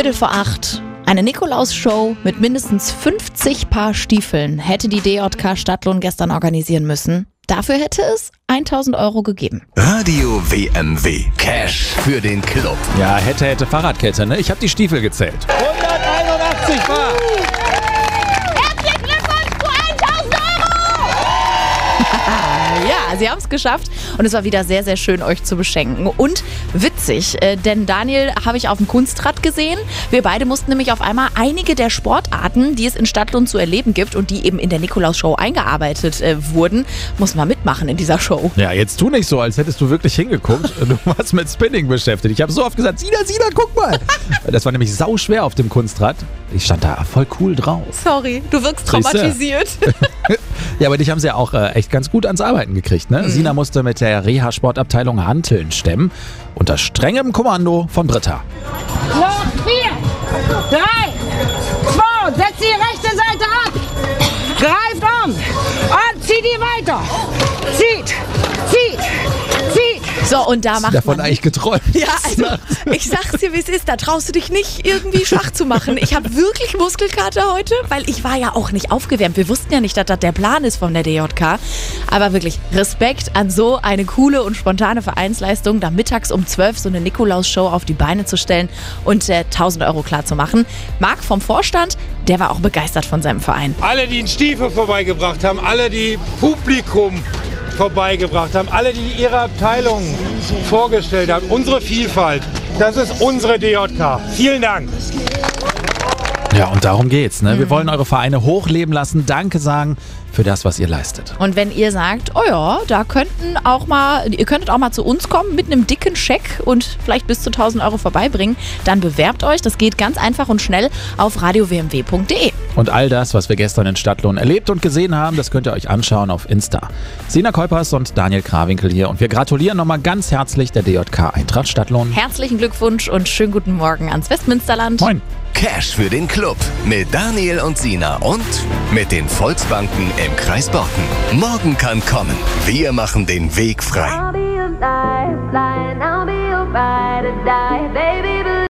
7:15. Eine Nikolausshow mit mindestens 50 Paar Stiefeln hätte die DJK Stadtlohn gestern organisieren müssen. Dafür hätte es 1.000 Euro gegeben. Radio WMW. Cash für den Club. Ja, hätte Fahrradkette, ne? Ich habe die Stiefel gezählt. 181 Paar. Herzlichen Glückwunsch zu 1.000 Euro! Ja, sie haben es geschafft und es war wieder sehr, sehr schön, euch zu beschenken. Und witzig, denn Daniel habe ich auf dem Kunstrad gesehen. Wir beide mussten nämlich auf einmal einige der Sportarten, die es in Stadtlohn zu erleben gibt und die eben in der Nikolaus-Show eingearbeitet wurden, mussten wir mitmachen in dieser Show. Ja, jetzt tu nicht so, als hättest du wirklich hingeguckt. Du warst mit Spinning beschäftigt. Ich habe so oft gesagt, Sina, guck mal. Das war nämlich sauschwer auf dem Kunstrad. Ich stand da voll cool drauf. Sorry, du wirkst traumatisiert. Ja, aber dich haben sie ja auch echt ganz gut ans Arbeiten gekriegt, ne? Sina musste mit der Reha-Sportabteilung Hanteln stemmen. Unter strengem Kommando von Britta. Noch 4, 3, 2, setz die rechte Seite ab. Greift um und zieht die weiter. Zieht. So, und da macht Davon man... eigentlich geträumt. Ja, also ich sag's dir, wie es ist, da traust du dich nicht irgendwie schwach zu machen. Ich habe wirklich Muskelkater heute, weil ich war ja auch nicht aufgewärmt. Wir wussten ja nicht, dass das der Plan ist von der DJK. Aber wirklich Respekt an so eine coole und spontane Vereinsleistung, da mittags um 12 so eine Nikolausshow auf die Beine zu stellen und 1.000 Euro klar zu machen. Marc vom Vorstand, der war auch begeistert von seinem Verein. Alle, die einen Stiefel vorbeigebracht haben, alle, die Publikum vorbeigebracht haben, alle, die ihre Abteilung vorgestellt haben. Unsere Vielfalt, das ist unsere DJK. Vielen Dank. Ja, und darum geht's, ne? Wir wollen eure Vereine hochleben lassen, Danke sagen für das, was ihr leistet. Und wenn ihr sagt, oh ja, ihr könntet auch mal zu uns kommen mit einem dicken Scheck und vielleicht bis zu 1.000 Euro vorbeibringen, dann bewerbt euch. Das geht ganz einfach und schnell auf radiowmw.de. Und all das, was wir gestern in Stadtlohn erlebt und gesehen haben, das könnt ihr euch anschauen auf Insta. Sina Kuipers und Daniel Krawinkel hier und wir gratulieren nochmal ganz herzlich der DJK Eintracht Stadtlohn. Herzlichen Glückwunsch und schönen guten Morgen ans Westmünsterland. Moin. Cash für den Club mit Daniel und Sina und mit den Volksbanken im Kreis Borken. Morgen kann kommen. Wir machen den Weg frei. I'll be a lifeline, I'll be your ride or die, baby.